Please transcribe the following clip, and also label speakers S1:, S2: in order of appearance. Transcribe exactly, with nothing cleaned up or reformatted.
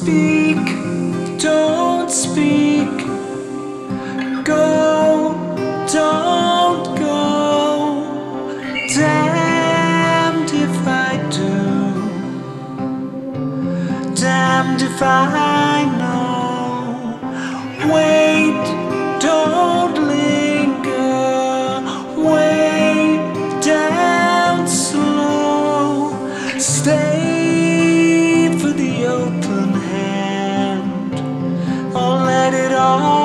S1: speak, don't speak. Go, don't go. Damned if I do, damned if I know. Wait, don't linger. Wait down slow. Stay for the open hand, or let it all